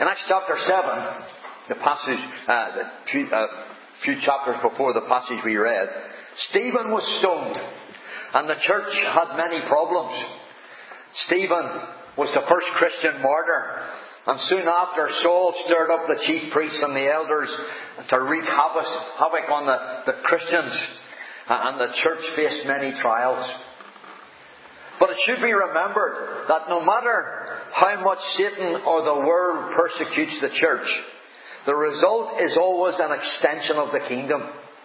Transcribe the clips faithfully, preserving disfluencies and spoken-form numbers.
In Acts chapter seven, the passage, uh, the few, uh, few chapters before the passage we read, Stephen was stoned, and the church had many problems. Stephen was the first Christian martyr, and soon after Saul stirred up the chief priests and the elders to wreak havoc, havoc on the, the Christians, and the church faced many trials. But it should be remembered that no matter how much Satan or the world persecutes the church, the result is always an extension of the kingdom.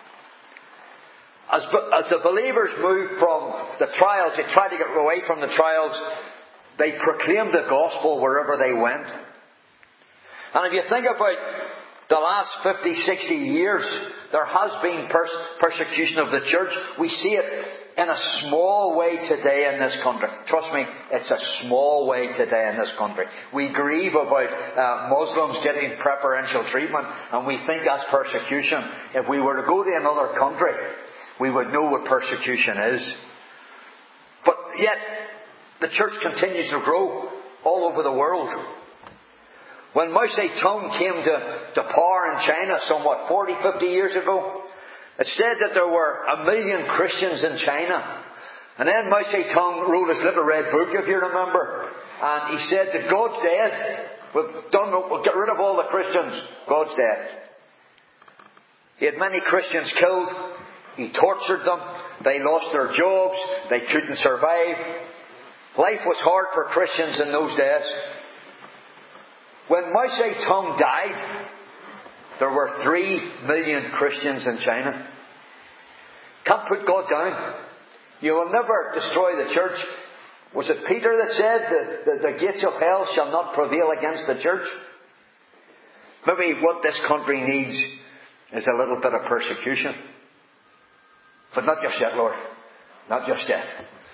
As, as the believers moved from the trials, they tried to get away from the trials, they proclaimed the gospel wherever they went. And if you think about the last fifty, sixty years, there has been pers- persecution of the church. We see it in a small way today in this country. Trust me, it's a small way today in this country. We grieve about uh, Muslims getting preferential treatment, and we think that's persecution. If we were to go to another country, we would know what persecution is. But yet, the church continues to grow all over the world. When Mao Zedong came to, to power in China somewhat forty, fifty years ago, it said that there were a million Christians in China. And then Mao Zedong wrote his little red book, if you remember. And he said that God's dead. We've done, we'll get rid of all the Christians. God's dead. He had many Christians killed. He tortured them. They lost their jobs. They couldn't survive. Life was hard for Christians in those days. When Mao Zedong died, there were three million Christians in China. Can't put God down. You will never destroy the church. Was it Peter that said that the, the gates of hell shall not prevail against the church? Maybe what this country needs is a little bit of persecution. But not just yet, Lord. Not just yet.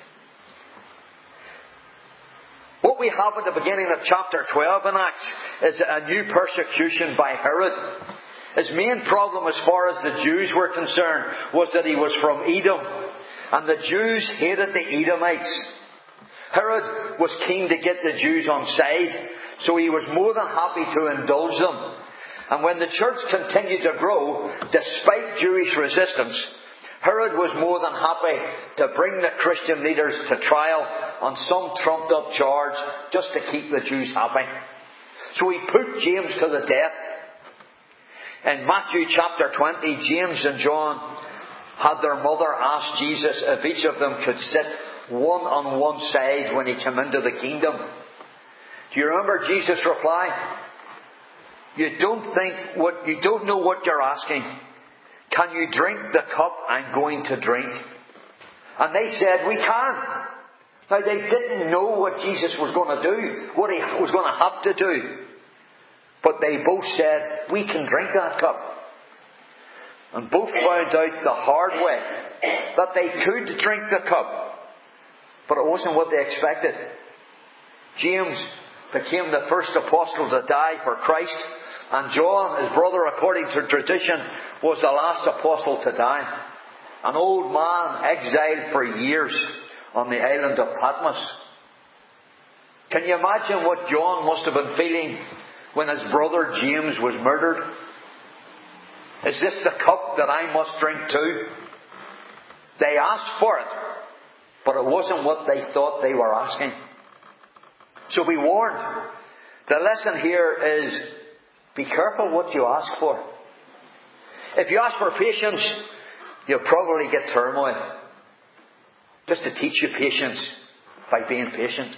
What we have at the beginning of chapter twelve in Acts is a new persecution by Herod. His main problem as far as the Jews were concerned was that he was from Edom. And the Jews hated the Edomites. Herod was keen to get the Jews on side, so he was more than happy to indulge them. And when the church continued to grow, despite Jewish resistance, Herod was more than happy to bring the Christian leaders to trial on some trumped up charge just to keep the Jews happy. So he put James to the death. In Matthew chapter twenty, James and John had their mother ask Jesus if each of them could sit one on one side when he came into the kingdom. Do you remember Jesus' reply? You don't think what, you don't know what you're asking. Can you drink the cup I'm going to drink? And they said, we can. Now they didn't know what Jesus was going to do, what he was going to have to do. But they both said, we can drink that cup. And both found out the hard way that they could drink the cup. But it wasn't what they expected. James became the first apostle to die for Christ. And John, his brother, according to tradition, was the last apostle to die. An old man exiled for years on the island of Patmos. Can you imagine what John must have been feeling when his brother James was murdered? Is this the cup that I must drink too? They asked for it, but it wasn't what they thought they were asking. So be warned. The lesson here is, be careful what you ask for. If you ask for patience, you'll probably get turmoil. Just to teach you patience by being patient.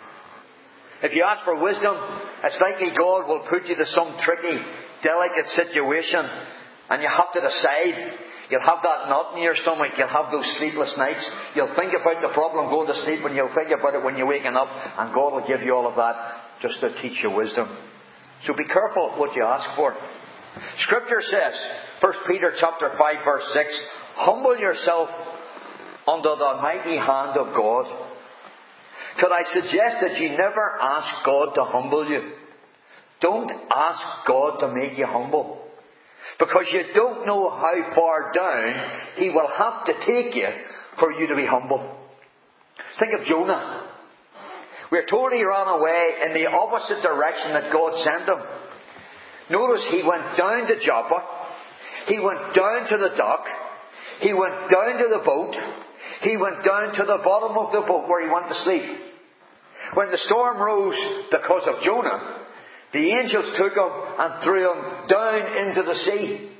If you ask for wisdom, it's likely God will put you to some tricky, delicate situation, and you have to decide. You'll have that knot in your stomach. You'll have those sleepless nights. You'll think about the problem going to sleep, and you'll think about it when you're waking up, and God will give you all of that just to teach you wisdom. So be careful what you ask for. Scripture says, First Peter chapter five verse six, humble yourself under the mighty hand of God. Could I suggest that you never ask God to humble you? Don't ask God to make you humble. Because you don't know how far down He will have to take you for you to be humble. Think of Jonah. We're told he ran away in the opposite direction that God sent him. Notice he went down to Joppa. He went down to the dock. He went down to the boat. He went down to the bottom of the boat where he went to sleep. When the storm rose because of Jonah, the angels took him and threw him down into the sea.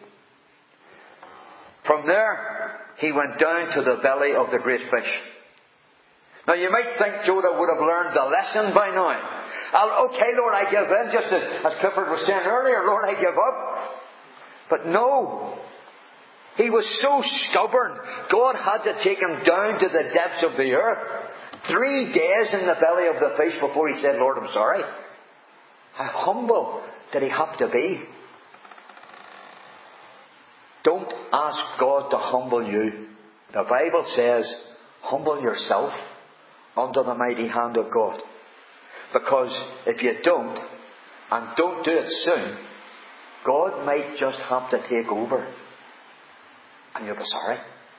From there, he went down to the belly of the great fish. Now you might think Jonah would have learned the lesson by now. I'll, okay, Lord, I give in, just as, as Clifford was saying earlier, Lord, I give up. But no. He was so stubborn, God had to take him down to the depths of the earth. Three days in the belly of the fish before he said, Lord, I'm sorry. How humble did he have to be? Don't ask God to humble you. The Bible says, humble yourself under the mighty hand of God. Because if you don't, and don't do it soon, God might just have to take over. And you'll be sorry.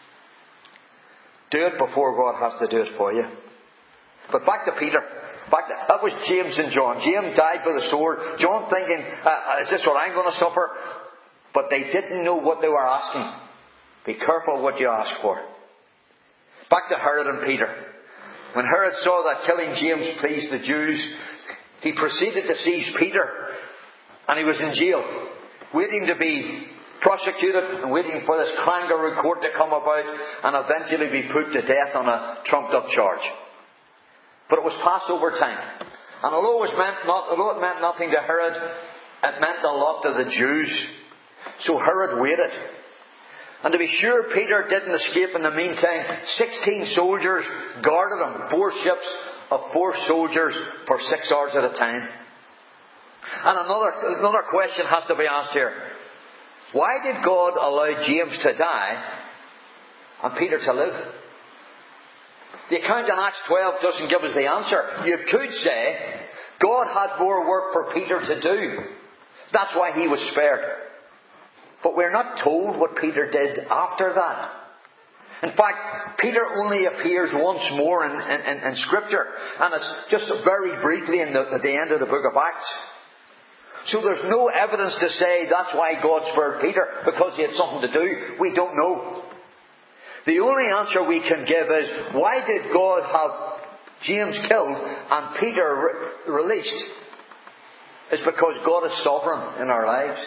Do it before God has to do it for you. But back to Peter. Back to, that was James and John. James died by the sword. John thinking, uh, is this what I'm going to suffer? But they didn't know what they were asking. Be careful what you ask for. Back to Herod and Peter. When Herod saw that killing James pleased the Jews, he proceeded to seize Peter. And he was in jail, waiting to be prosecuted and waiting for this kangaroo court to come about and eventually be put to death on a trumped up charge. But it was Passover time. And although it, was meant not, although it meant nothing to Herod, it meant a lot to the Jews. So Herod waited. And to be sure Peter didn't escape in the meantime, sixteen soldiers guarded him. Four ships of four soldiers for six hours at a time. And another, another question has to be asked here. Why did God allow James to die and Peter to live? The account in Acts twelve doesn't give us the answer. You could say God had more work for Peter to do. That's why he was spared. But we're not told what Peter did after that. In fact, Peter only appears once more in, in, in Scripture. And it's just very briefly in the, at the end of the book of Acts. So there's no evidence to say that's why God spared Peter, because he had something to do. We don't know. The only answer we can give is, why did God have James killed and Peter re- released? It's because God is sovereign in our lives.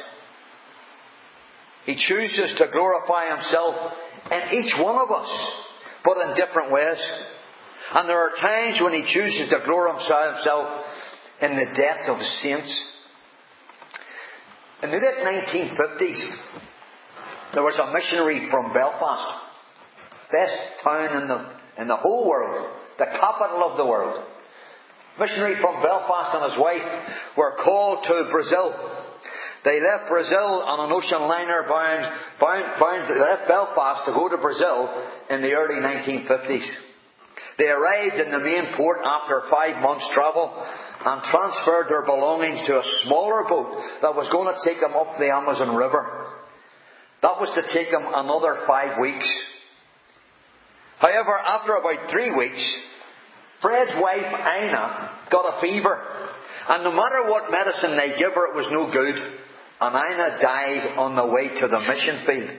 He chooses to glorify himself in each one of us, but in different ways. And there are times when he chooses to glorify himself in the death of saints. In the late nineteen fifties, there was a missionary from Belfast, best town in the, in the whole world, the capital of the world. Missionary from Belfast and his wife were called to Brazil. They left Brazil on an ocean liner bound, bound, bound, they left Belfast to go to Brazil in the early nineteen fifties. They arrived in the main port after five months' travel and transferred their belongings to a smaller boat that was going to take them up the Amazon River. That was to take them another five weeks. However, after about three weeks, Fred's wife, Ina, got a fever. And no matter what medicine they give her, it was no good. And Ina died on the way to the mission field.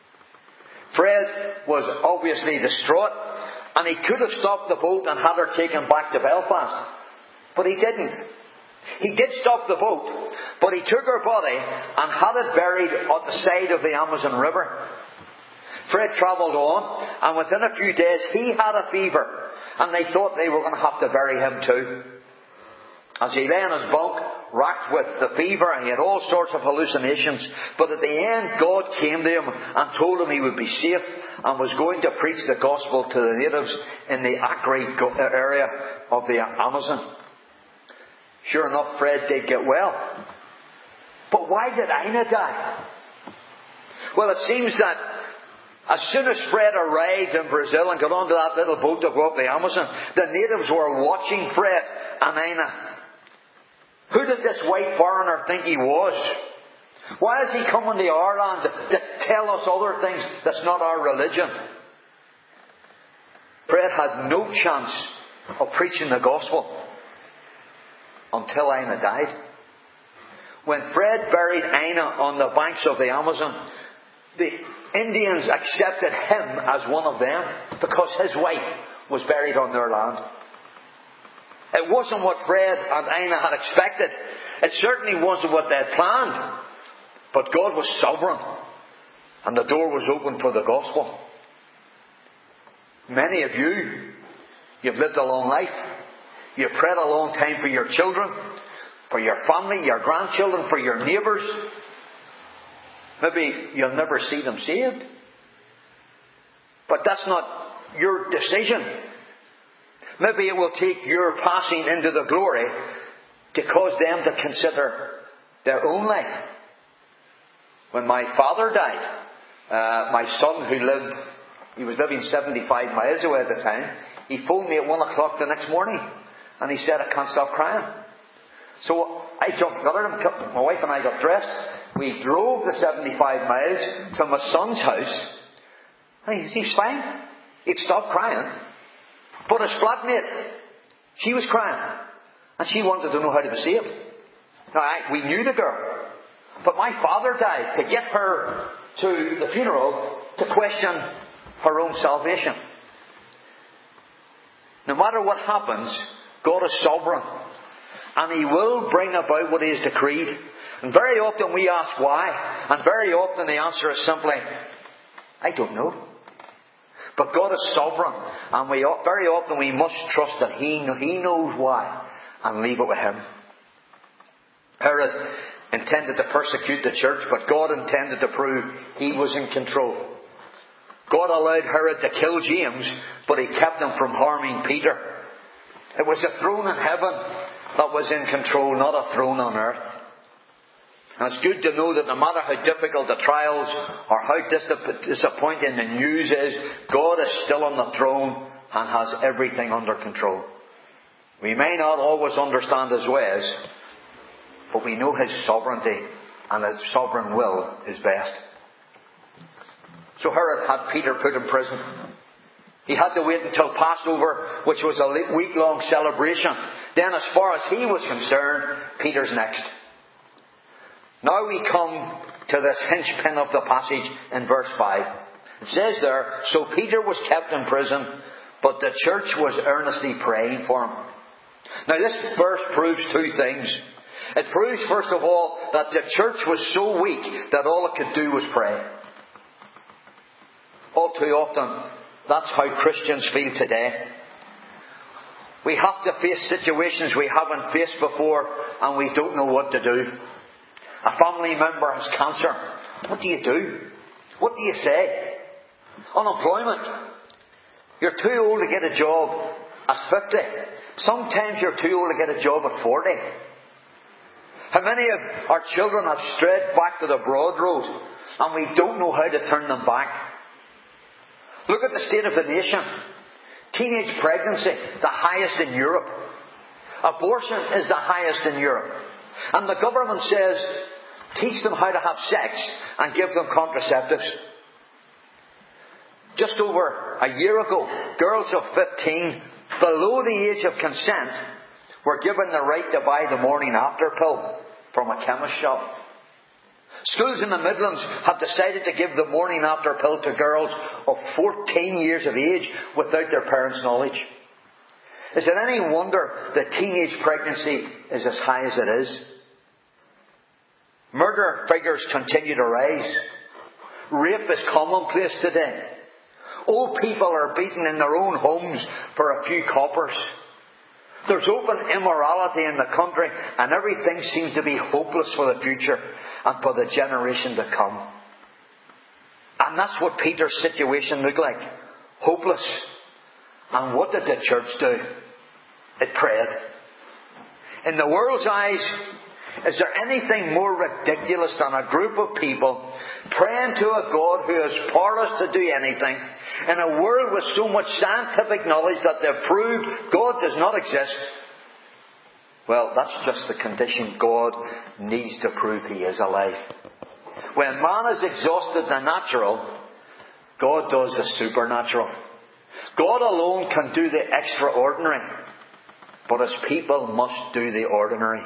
Fred was obviously distraught, and he could have stopped the boat and had her taken back to Belfast. But he didn't. He did stop the boat, but he took her body and had it buried on the side of the Amazon River. Fred travelled on, and within a few days he had a fever, and they thought they were going to have to bury him too. As he lay in his bunk, racked with the fever, and he had all sorts of hallucinations. But at the end, God came to him and told him he would be safe and was going to preach the gospel to the natives in the Acre area of the Amazon. Sure enough, Fred did get well. But why did Ina die? Well, it seems that as soon as Fred arrived in Brazil and got onto that little boat to go up the Amazon, the natives were watching Fred and Ina. Who did this white foreigner think he was? Why is he coming to our land to, to tell us other things that's not our religion? Fred had no chance of preaching the gospel. until Ina died. When Fred buried Ina on the banks of the Amazon, the Indians accepted him as one of them because his wife was buried on their land. It wasn't what Fred and Ina had expected. It certainly wasn't what they had planned. But God was sovereign, and the door was open for the gospel. Many of you, you've lived a long life. You've prayed a long time for your children, for your family, your grandchildren, for your neighbours. Maybe you'll never see them saved. But that's not your decision. Maybe it will take your passing into the glory to cause them to consider their own life. When my father died, uh, my son who lived, he was living seventy-five miles away at the time, he phoned me at one o'clock the next morning and he said, I can't stop crying. So I jumped together, my wife and I got dressed. We drove the seventy-five miles to my son's house. And he was fine. He'd stopped crying. But his flatmate, she was crying. And she wanted to know how to be saved. Now, I, we knew the girl. But my father died to get her to the funeral to question her own salvation. No matter what happens, God is sovereign. And He will bring about what He has decreed. And very often we ask why. And very often the answer is simply, I don't know. But God is sovereign. And we very often we must trust that He, he knows why. And leave it with Him. Herod intended to persecute the church, but God intended to prove He was in control. God allowed Herod to kill James, but He kept him from harming Peter. It was a throne in heaven that was in control, not a throne on earth. And it's good to know that no matter how difficult the trials or how disappointing the news is, God is still on the throne and has everything under control. We may not always understand His ways, but we know His sovereignty, and His sovereign will is best. So Herod had Peter put in prison. He had to wait until Passover, which was a week-long celebration. Then, as far as he was concerned, Peter's next. Now we come to this linchpin of the passage in verse five. It says there, so Peter was kept in prison, but the church was earnestly praying for him. Now this verse proves two things. It proves, first of all, that the church was so weak that all it could do was pray. All too often, that's how Christians feel today. We have to face situations we haven't faced before, and we don't know what to do. A family member has cancer. What do you do? What do you say? Unemployment. You're too old to get a job at fifty. Sometimes you're too old to get a job at forty. How many of our children have strayed back to the broad road and we don't know how to turn them back? Look at the state of the nation. Teenage pregnancy, the highest in Europe. Abortion is the highest in Europe. And the government says, teach them how to have sex and give them contraceptives. Just over a year ago, girls of fifteen, below the age of consent, were given the right to buy the morning after pill from a chemist shop. Schools in the Midlands have decided to give the morning after pill to girls of fourteen years of age without their parents' knowledge. Is it any wonder that teenage pregnancy is as high as it is? Murder figures continue to rise. Rape is commonplace today. Old people are beaten in their own homes for a few coppers. There's open immorality in the country, and everything seems to be hopeless for the future and for the generation to come. And that's what Peter's situation looked like. Hopeless. And what did the church do? It prayed. In the world's eyes, is there anything more ridiculous than a group of people praying to a God who is powerless to do anything in a world with so much scientific knowledge that they've proved God does not exist? Well, that's just the condition God needs to prove He is alive. When man has exhausted the natural, God does the supernatural. God alone can do the extraordinary. But His people must do the ordinary.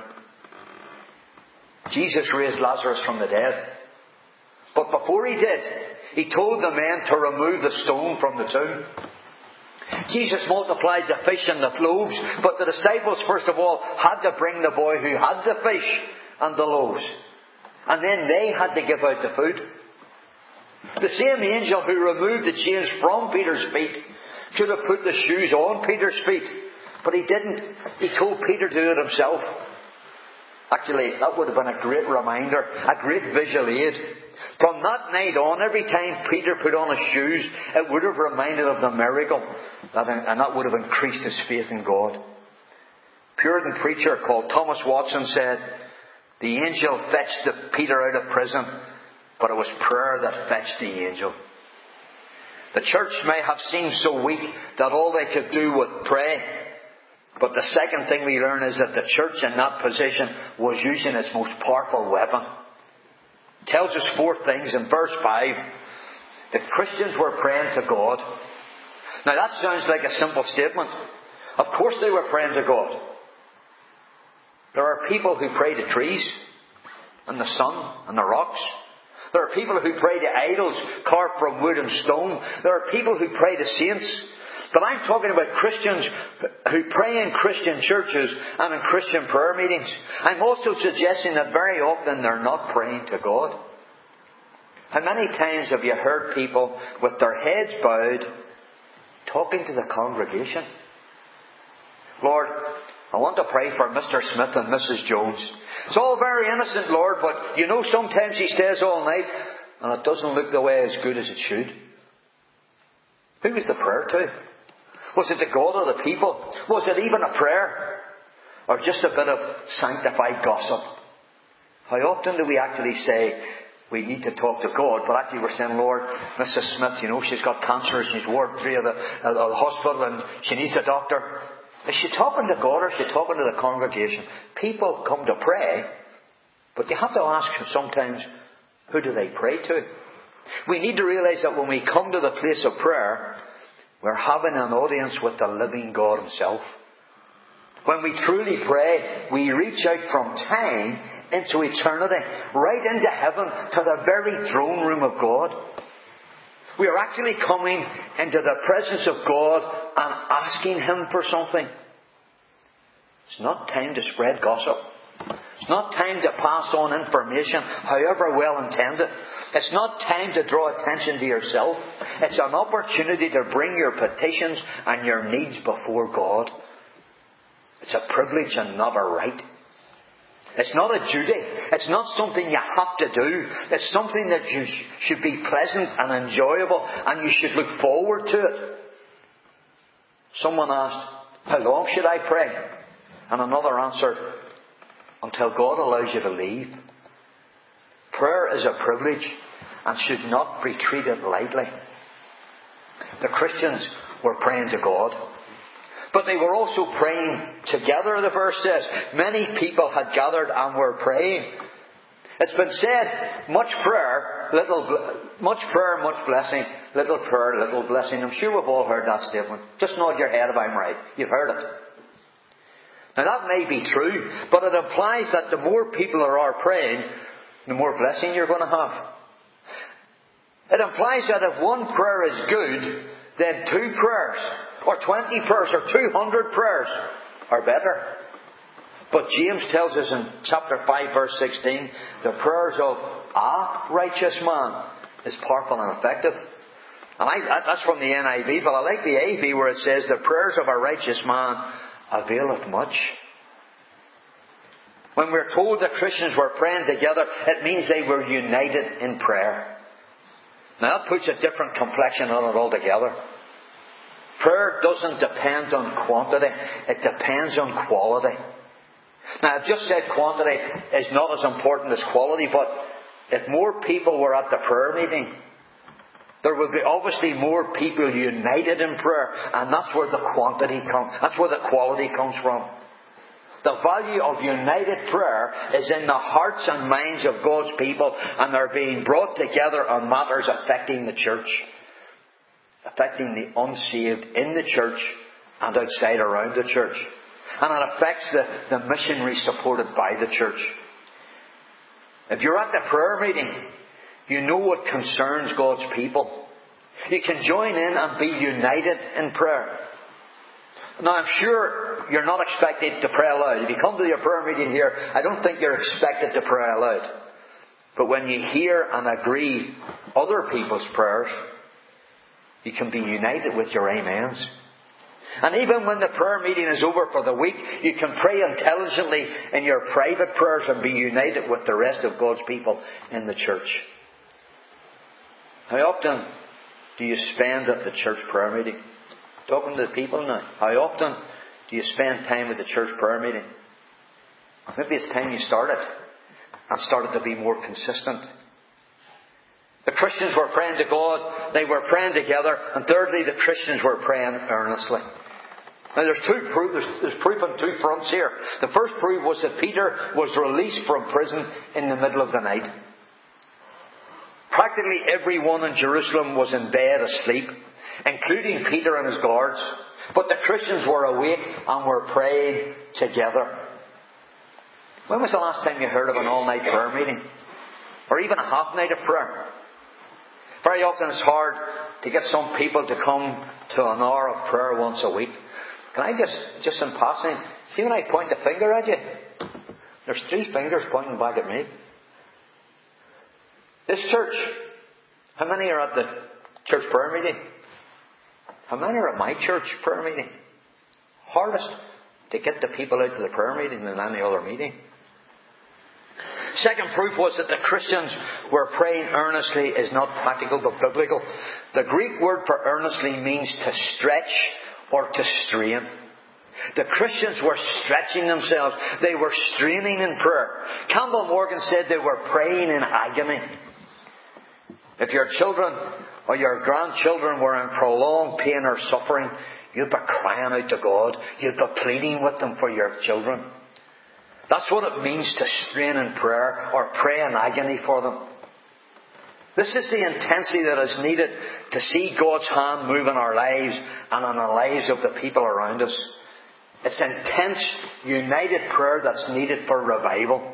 Jesus raised Lazarus from the dead. But before He did, He told the men to remove the stone from the tomb. Jesus multiplied the fish and the loaves, but the disciples first of all had to bring the boy who had the fish and the loaves. And then they had to give out the food. The same angel who removed the chains from Peter's feet should have put the shoes on Peter's feet. But he didn't. He told Peter to do it himself. Actually, that would have been a great reminder, a great visual aid. From that night on, every time Peter put on his shoes, it would have reminded of the miracle, and that would have increased his faith in God. Puritan preacher called Thomas Watson said, the angel fetched the Peter out of prison, but it was prayer that fetched the angel. The church may have seemed so weak that all they could do was pray. But the second thing we learn is that the church in that position was using its most powerful weapon. It tells us four things in verse five. The Christians were praying to God. Now that sounds like a simple statement. Of course they were praying to God. There are people who pray to trees and the sun and the rocks. There are people who pray to idols carved from wood and stone. There are people who pray to saints. But I'm talking about Christians who pray in Christian churches and in Christian prayer meetings. I'm also suggesting that very often they're not praying to God. How many times have you heard people with their heads bowed talking to the congregation? Lord, I want to pray for Mister Smith and Missus Jones. It's all very innocent, Lord, but you know sometimes he stays all night and it doesn't look the way as good as it should. Who was the prayer to? Was it the God or the people? Was it even a prayer? Or just a bit of sanctified gossip? How often do we actually say we need to talk to God, but actually we're saying, Lord, Missus Smith, you know, she's got cancer, she's ward three of the, of the hospital and she needs a doctor. Is she talking to God or is she talking to the congregation? People come to pray, but you have to ask sometimes, who do they pray to? We need to realise that when we come to the place of prayer, we're having an audience with the living God Himself. When we truly pray, we reach out from time into eternity, right into heaven, to the very throne room of God. We are actually coming into the presence of God and asking Him for something. It's not time to spread gossip. It's not time to pass on information, however well intended. It's not time to draw attention to yourself. It's an opportunity to bring your petitions and your needs before God. It's a privilege and not a right. It's not a duty. It's not something you have to do. It's something that you sh- should be pleasant and enjoyable, and you should look forward to it. Someone asked, how long should I pray? And another answered, until God allows you to leave. Prayer is a privilege and should not be treated lightly. The Christians were praying to God. But they were also praying together, the verse says. Many people had gathered and were praying. It's been said, much prayer, little, much prayer, much blessing, little prayer, little blessing. I'm sure we've all heard that statement. Just nod your head if I'm right. You've heard it. Now that may be true, but it implies that the more people there are praying, the more blessing you're going to have. It implies that if one prayer is good, then two prayers, or twenty prayers, or two hundred prayers are better. But James tells us in chapter five, verse sixteen, the prayers of a righteous man is powerful and effective. And I, that's from the N I V, but I like the A V where it says, the prayers of a righteous man availeth much. When we're told that Christians were praying together, it means they were united in prayer. Now that puts a different complexion on it altogether. Prayer doesn't depend on quantity, it depends on quality. Now I've just said quantity is not as important as quality, but if more people were at the prayer meeting, there would be obviously more people united in prayer, and that's where the quantity comes, that's where the quality comes from. The value of united prayer is in the hearts and minds of God's people, and they're being brought together on matters affecting the church, affecting the unsaved in the church and outside around the church. And it affects the, the missionary supported by the church. If you're at the prayer meeting, you know what concerns God's people. You can join in and be united in prayer. Now, I'm sure you're not expected to pray aloud. If you come to your prayer meeting here, I don't think you're expected to pray aloud. But when you hear and agree other people's prayers, you can be united with your amens. And even when the prayer meeting is over for the week, you can pray intelligently in your private prayers and be united with the rest of God's people in the church. How often do you spend at the church prayer meeting? Talking to the people now. How often do you spend time at the church prayer meeting? Maybe it's time you started and started to be more consistent. The Christians were praying to God. They were praying together. And thirdly, the Christians were praying earnestly. Now there's two proof, there's, there's proof on two fronts here. The first proof was that Peter was released from prison in the middle of the night. Practically everyone in Jerusalem was in bed asleep, including Peter and his guards. But the Christians were awake and were praying together. When was the last time you heard of an all-night prayer meeting? Or even a half-night of prayer? Very often it's hard to get some people to come to an hour of prayer once a week. Can I just, just in passing, see when I point the finger at you? There's three fingers pointing back at me. This church, how many are at the church prayer meeting? How many are at my church prayer meeting? Hardest to get the people out to the prayer meeting than any other meeting. Second proof was that the Christians were praying earnestly is not practical but biblical. The Greek word for earnestly means to stretch or to strain. The Christians were stretching themselves. They were straining in prayer. Campbell Morgan said they were praying in agony. If your children or your grandchildren were in prolonged pain or suffering, you'd be crying out to God. You'd be pleading with them for your children. That's what it means to strain in prayer or pray in agony for them. This is the intensity that is needed to see God's hand move in our lives and in the lives of the people around us. It's intense, united prayer that's needed for revival.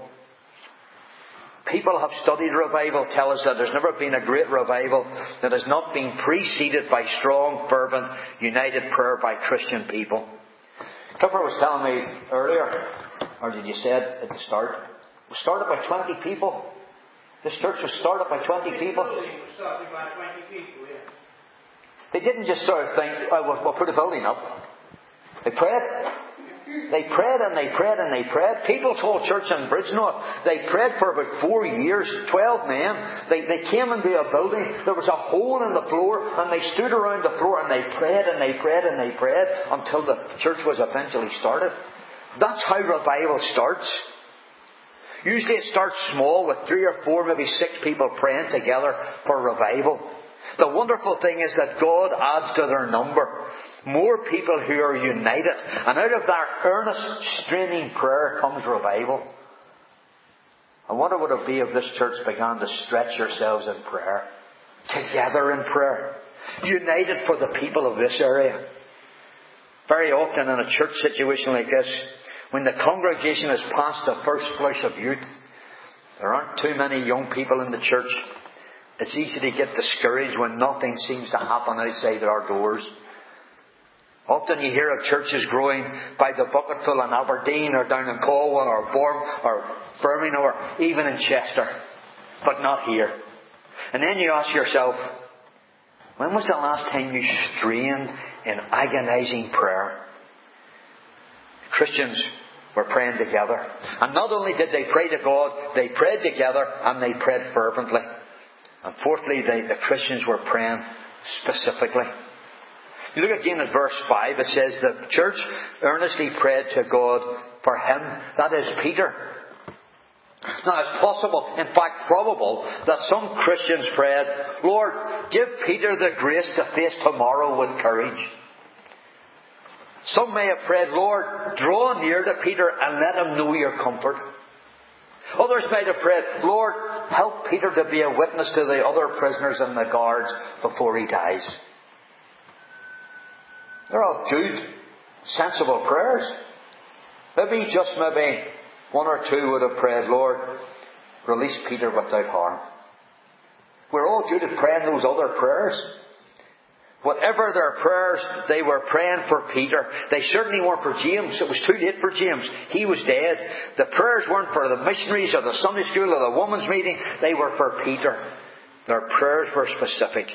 People have studied revival, tell us that there's never been a great revival that has not been preceded by strong, fervent, united prayer by Christian people. Clifford was telling me earlier, or did you say it at the start? It was started by twenty people. This church was started by twenty people. It was started by twenty people, yeah. They didn't just sort of think, oh, we'll, we'll put a building up. They prayed. They prayed and they prayed and they prayed. People's Hall Church in Bridgenorth, they prayed for about four years, twelve men. They, they came into a building, there was a hole in the floor, and they stood around the floor and they prayed and they prayed and they prayed until the church was eventually started. That's how revival starts. Usually it starts small with three or four, maybe six people praying together for revival. The wonderful thing is that God adds to their number more people who are united. And out of that earnest, straining prayer comes revival. I wonder what it would be if this church began to stretch yourselves in prayer. Together in prayer. United for the people of this area. Very often in a church situation like this, when the congregation has passed the first flush of youth, there aren't too many young people in the church. It's easy to get discouraged when nothing seems to happen outside our doors. Often you hear of churches growing by the bucketful in Aberdeen or down in Colwyn or Bourne or Birmingham or even in Chester. But not here. And then you ask yourself, when was the last time you strained in agonizing prayer? Christians were praying together. And not only did they pray to God, they prayed together and they prayed fervently. And fourthly, they, the Christians were praying specifically. You look again at verse five, it says the church earnestly prayed to God for him, that is Peter. Now it's possible, in fact probable, that some Christians prayed, Lord, give Peter the grace to face tomorrow with courage. Some may have prayed, Lord, draw near to Peter and let him know your comfort. Others might have prayed, Lord, help Peter to be a witness to the other prisoners and the guards before he dies. They're all good, sensible prayers. Maybe, just maybe, one or two would have prayed, Lord, release Peter without harm. We're all good at praying those other prayers. Whatever their prayers, they were praying for Peter. They certainly weren't for James. It was too late for James. He was dead. The prayers weren't for the missionaries or the Sunday school or the women's meeting. They were for Peter. Their prayers were specific.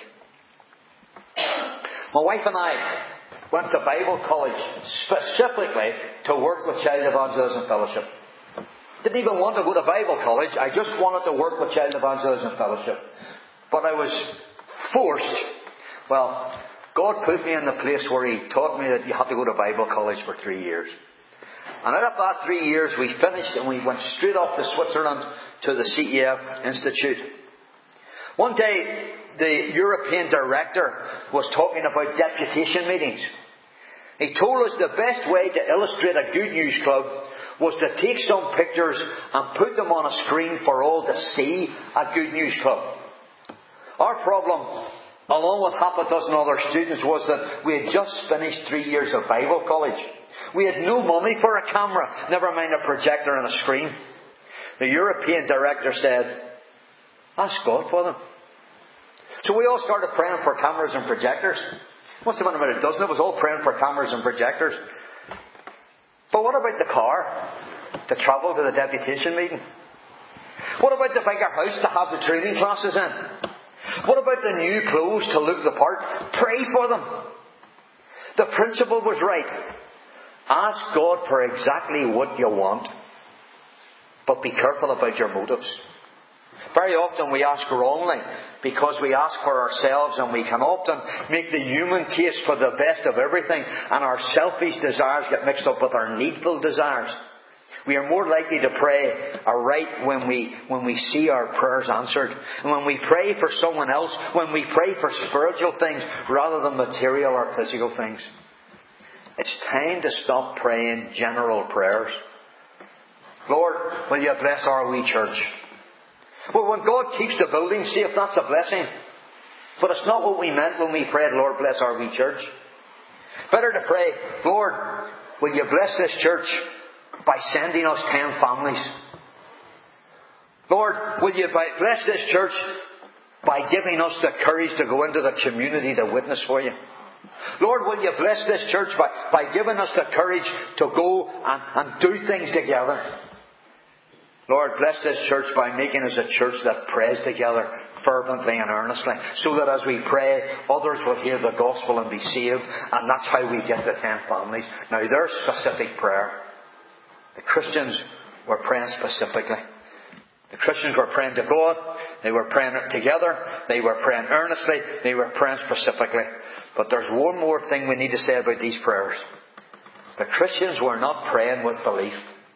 My wife and I went to Bible college specifically to work with Child Evangelism Fellowship. Didn't even want to go to Bible college. I just wanted to work with Child Evangelism Fellowship. But I was forced. Well, God put me in the place where He taught me that you had to go to Bible college for three years. And out of that three years, we finished and we went straight off to Switzerland to the C E F Institute. One day, the European director was talking about deputation meetings. He told us the best way to illustrate a good news club was to take some pictures and put them on a screen for all to see a good news club. Our problem, along with half a dozen other students, was that we had just finished three years of Bible college. We had no money for a camera, never mind a projector and a screen. The European director said, ask God for them. So we all started praying for cameras and projectors. Must have been about a dozen of us all praying for cameras and projectors. But what about the car to travel to the deputation meeting? What about the bigger house to have the training classes in? What about the new clothes to look the part? Pray for them. The principle was right. Ask God for exactly what you want. But be careful about your motives. Very often we ask wrongly because we ask for ourselves, and we can often make the human case for the best of everything, and our selfish desires get mixed up with our needful desires. We are more likely to pray aright when we when we see our prayers answered. And when we pray for someone else, when we pray for spiritual things rather than material or physical things. It's time to stop praying general prayers. Lord, will you bless our wee church? Well, when God keeps the building safe, that's a blessing. But it's not what we meant when we prayed, Lord, bless our wee church. Better to pray, Lord, will you bless this church by sending us ten families? Lord, will you bless this church by giving us the courage to go into the community to witness for you? Lord, will you bless this church by, by giving us the courage to go and, and do things together? Lord, bless this church by making us a church that prays together fervently and earnestly, so that as we pray, others will hear the gospel and be saved, and that's how we get the ten families. Now, there's specific prayer. The Christians were praying specifically. The Christians were praying to God. They were praying together. They were praying earnestly. They were praying specifically. But there's one more thing we need to say about these prayers. The Christians were not praying with belief.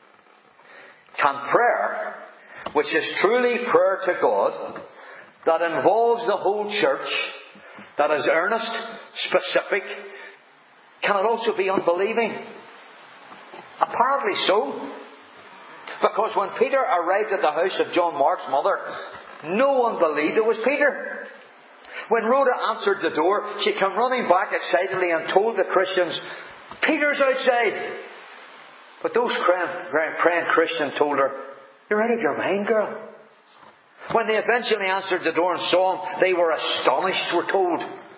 Can prayer, which is truly prayer to God, that involves the whole church, that is earnest, specific, can it also be unbelieving? Apparently so. Because when Peter arrived at the house of John Mark's mother, no one believed it was Peter. When Rhoda answered the door, she came running back excitedly and told the Christians, Peter's outside. But those praying, praying Christians told her, you're out of your mind, girl. When they eventually answered the door and saw him, they were astonished, we're told.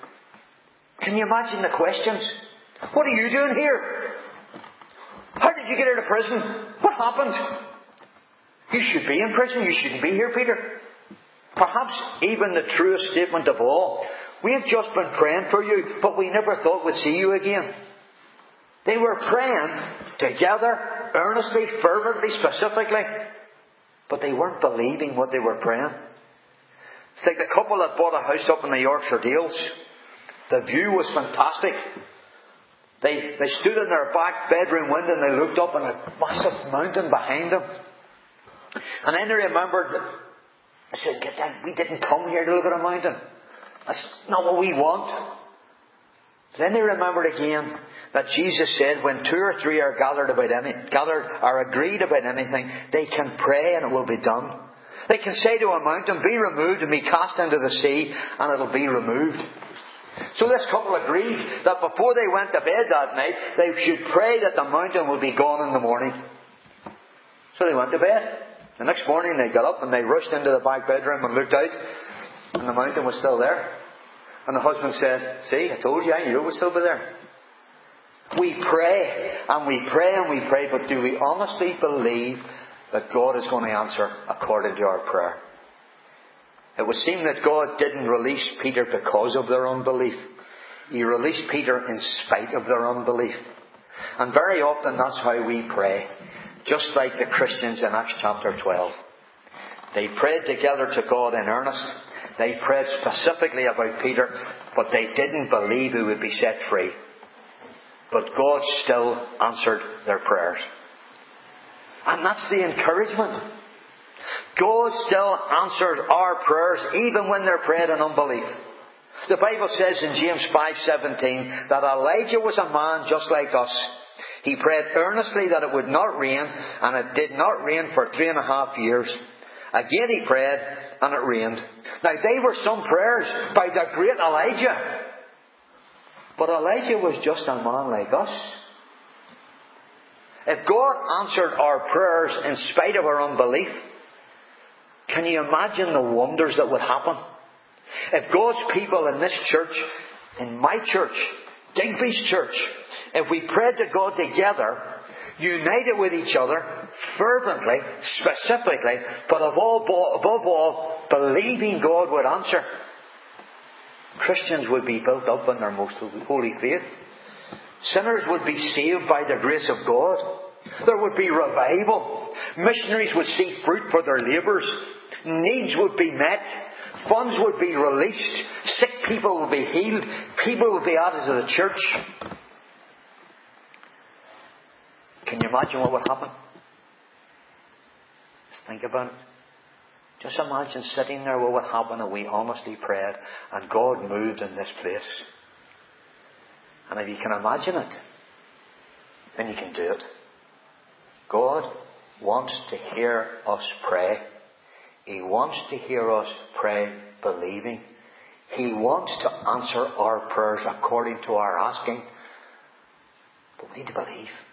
Can you imagine the questions? What are you doing here? How did you get out of prison? What happened? You should be in prison. You shouldn't be here, Peter. Perhaps even the truest statement of all. We have just been praying for you, but we never thought we'd see you again. They were praying together, earnestly, fervently, specifically, but they weren't believing what they were praying. It's like the couple that bought a house up in the Yorkshire Dales. The view was fantastic. They, they stood in their back bedroom window and they looked up on a massive mountain behind them. And then they remembered that, I said, get down, we didn't come here to look at a mountain. That's not what we want. Then they remembered again that Jesus said, when two or three are gathered about any, gathered are agreed about anything, they can pray and it will be done. They can say to a mountain, be removed and be cast into the sea, and it'll be removed. So this couple agreed that before they went to bed that night, they should pray that the mountain would be gone in the morning. So they went to bed. The next morning they got up and they rushed into the back bedroom and looked out, and the mountain was still there. And the husband said, "See, I told you, I knew it would still be there." We pray and we pray and we pray, but do we honestly believe that God is going to answer according to our prayer? It would seem that God didn't release Peter because of their unbelief. He released Peter in spite of their unbelief. And very often that's how we pray. Just like the Christians in Acts chapter twelve. They prayed together to God in earnest. They prayed specifically about Peter, but they didn't believe he would be set free. But God still answered their prayers. And that's the encouragement. God still answers our prayers even when they're prayed in unbelief. The Bible says in James five seventeen that Elijah was a man just like us. He prayed earnestly that it would not rain, and it did not rain for three and a half years. Again he prayed, and it rained. Now they were some prayers by the great Elijah. But Elijah was just a man like us. If God answered our prayers in spite of our unbelief, can you imagine the wonders that would happen? If God's people in this church, in my church, Digby's church, if we prayed to God together, united with each other, fervently, specifically, but above all, above all, believing God would answer, Christians would be built up in their most holy faith. Sinners would be saved by the grace of God. There would be revival. Missionaries would see fruit for their labours. Needs would be met. Funds would be released. Sick people would be healed. People would be added to the church. Can you imagine what would happen? Just think about it. Just imagine sitting there, what would happen if we honestly prayed and God moved in this place. And if you can imagine it, then you can do it. God wants to hear us pray. He wants to hear us pray believing. He wants to answer our prayers according to our asking. But we need to believe.